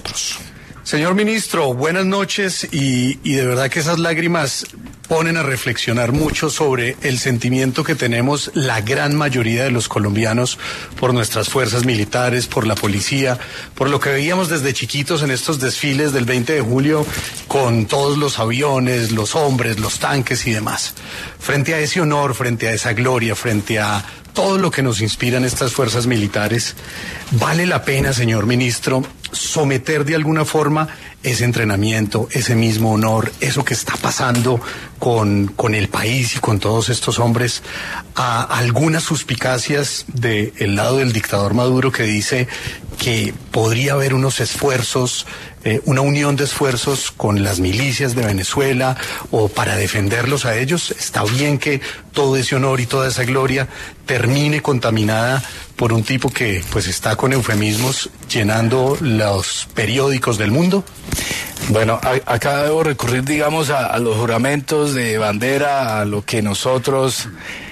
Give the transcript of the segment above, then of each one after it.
nosotros. Señor ministro, buenas noches y de verdad que esas lágrimas ponen a reflexionar mucho sobre el sentimiento que tenemos la gran mayoría de los colombianos por nuestras fuerzas militares, por la policía, por lo que veíamos desde chiquitos en estos desfiles del 20 de julio con todos los aviones, los hombres, los tanques y demás. Frente a ese honor, frente a esa gloria, frente a todo lo que nos inspiran estas fuerzas militares, ¿vale la pena, señor ministro, someter de alguna forma ese entrenamiento, ese mismo honor, eso que está pasando con el país y con todos estos hombres, a algunas suspicacias del lado del dictador Maduro, que dice que podría haber unos esfuerzos, una unión de esfuerzos con las milicias de Venezuela o para defenderlos a ellos? ¿Está bien que todo ese honor y toda esa gloria termine contaminada por un tipo que pues está con eufemismos llenando los periódicos del mundo? Bueno, acá debo recurrir, digamos, a los juramentos de bandera, a lo que nosotros,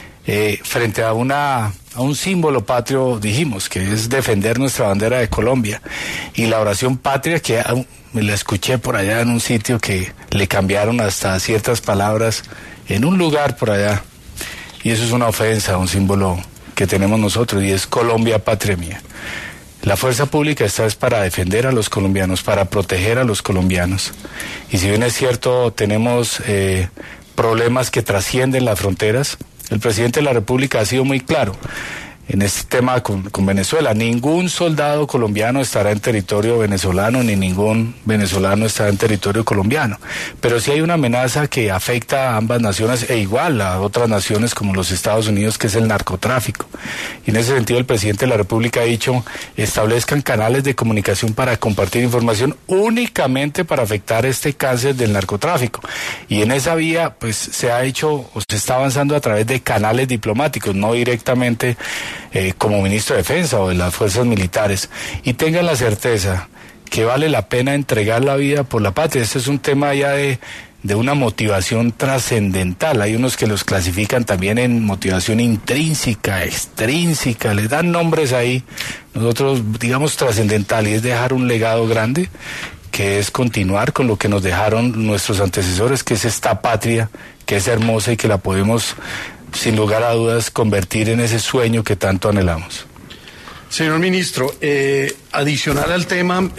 frente a un símbolo patrio, dijimos, que es defender nuestra bandera de Colombia. Y la oración patria, que me la escuché por allá en un sitio que le cambiaron hasta ciertas palabras en un lugar por allá. Y eso es una ofensa a un símbolo que tenemos nosotros, y es Colombia, patria mía. La fuerza pública está es para defender a los colombianos, para proteger a los colombianos. Y si bien es cierto, tenemos problemas que trascienden las fronteras, el presidente de la República ha sido muy claro en este tema con Venezuela. Ningún soldado colombiano estará en territorio venezolano, ni ningún venezolano estará en territorio colombiano. Pero sí hay una amenaza que afecta a ambas naciones e igual a otras naciones como los Estados Unidos, que es el narcotráfico. Y en ese sentido el presidente de la República ha dicho, establezcan canales de comunicación para compartir información únicamente para afectar este cáncer del narcotráfico. Y en esa vía pues se ha hecho o se está avanzando a través de canales diplomáticos, no directamente como ministro de Defensa o de las fuerzas militares. Y tengan la certeza que vale la pena entregar la vida por la patria. Este es un tema ya de una motivación trascendental. Hay unos que los clasifican también en motivación intrínseca, extrínseca, les dan nombres ahí. Nosotros digamos trascendental, y es dejar un legado grande, que es continuar con lo que nos dejaron nuestros antecesores, que es esta patria, que es hermosa y que la podemos, sin lugar a dudas, convertir en ese sueño que tanto anhelamos. Señor ministro, adicional al tema,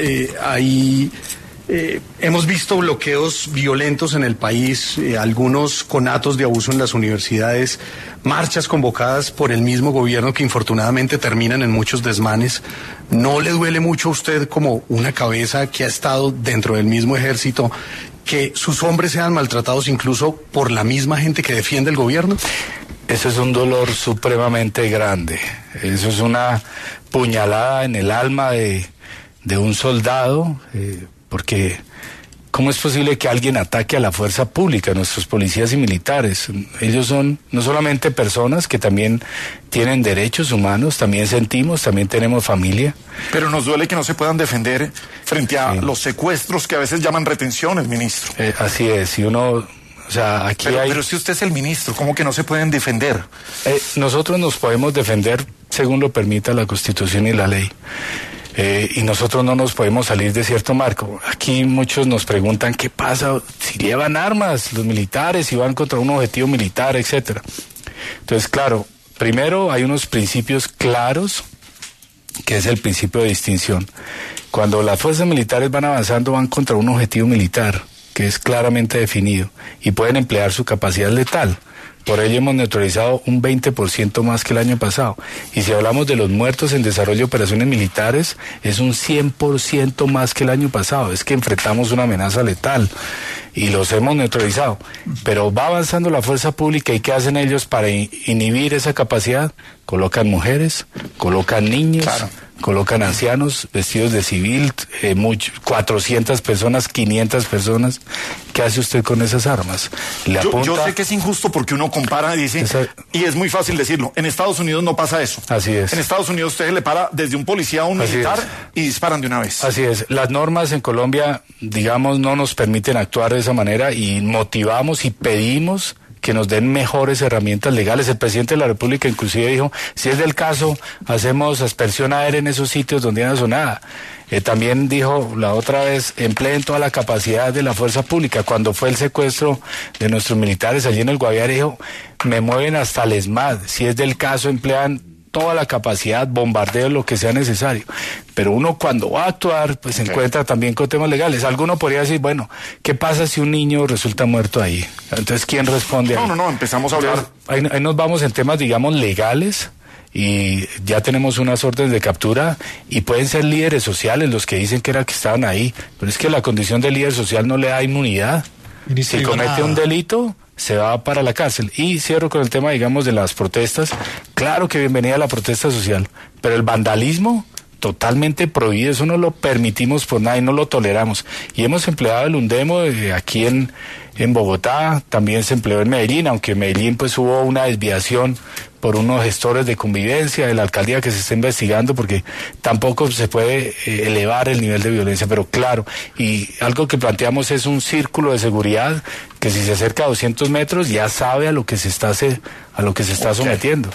hemos visto bloqueos violentos en el país, algunos conatos de abuso en las universidades, marchas convocadas por el mismo gobierno que infortunadamente terminan en muchos desmanes. ¿No le duele mucho a usted, como una cabeza que ha estado dentro del mismo ejército, que sus hombres sean maltratados incluso por la misma gente que defiende el gobierno? Eso es un dolor supremamente grande. Eso es una puñalada en el alma de un soldado, porque ¿cómo es posible que alguien ataque a la fuerza pública, a nuestros policías y militares? Ellos son no solamente personas que también tienen derechos humanos, también sentimos, también tenemos familia. Pero nos duele que no se puedan defender frente a los secuestros que a veces llaman retenciones, ministro. Así es, y uno... O sea, aquí pero si usted es el ministro, ¿cómo que no se pueden defender? Nosotros nos podemos defender según lo permita la Constitución y la ley. Y nosotros no nos podemos salir de cierto marco. Aquí muchos nos preguntan qué pasa si llevan armas los militares, si van contra un objetivo militar, etcétera. Entonces, claro, primero hay unos principios claros, que es el principio de distinción. Cuando las fuerzas militares van avanzando, van contra un objetivo militar que es claramente definido, y pueden emplear su capacidad letal. Por ello hemos neutralizado un 20% más que el año pasado. Y si hablamos de los muertos en desarrollo de operaciones militares, es un 100% más que el año pasado. Es que enfrentamos una amenaza letal y los hemos neutralizado. Pero va avanzando la fuerza pública, y ¿qué hacen ellos para inhibir esa capacidad? Colocan mujeres, colocan niños, claro, colocan ancianos vestidos de civil, 400 personas, 500 personas. ¿Qué hace usted con esas armas? ¿Le apunta? Yo sé que es injusto porque uno compara y dice, y es muy fácil decirlo, en Estados Unidos no pasa eso. Así es. En Estados Unidos usted le para desde un policía a un militar y disparan de una vez. Así es. Las normas en Colombia, digamos, no nos permiten actuar de esa manera, y motivamos y pedimos que nos den mejores herramientas legales. El presidente de la República inclusive dijo, si es del caso, hacemos aspersión aérea en esos sitios donde no son nada. También dijo la otra vez, empleen toda la capacidad de la fuerza pública. Cuando fue el secuestro de nuestros militares allí en el Guaviare, dijo, me mueven hasta el ESMAD. Si es del caso, emplean toda la capacidad, bombardeo, lo que sea necesario. Pero uno cuando va a actuar, pues se encuentra también con temas legales. Alguno podría decir, bueno, ¿qué pasa si un niño resulta muerto ahí? Entonces, ¿quién responde ahí? No, empezamos a hablar. Entonces, ahí nos vamos en temas, digamos, legales, y ya tenemos unas órdenes de captura, y pueden ser líderes sociales los que dicen que estaban ahí, pero es que la condición de líder social no le da inmunidad. Si comete un delito, se va para la cárcel. Y cierro con el tema, digamos, de las protestas. Claro que bienvenida a la protesta social, pero el vandalismo totalmente prohibido, eso no lo permitimos por nada y no lo toleramos. Y hemos empleado el Undemo aquí en Bogotá, también se empleó en Medellín, aunque en Medellín pues hubo una desviación por unos gestores de convivencia de la alcaldía que se está investigando, porque tampoco se puede elevar el nivel de violencia, pero claro, y algo que planteamos es un círculo de seguridad que si se acerca a 200 metros ya sabe a lo que se está sometiendo.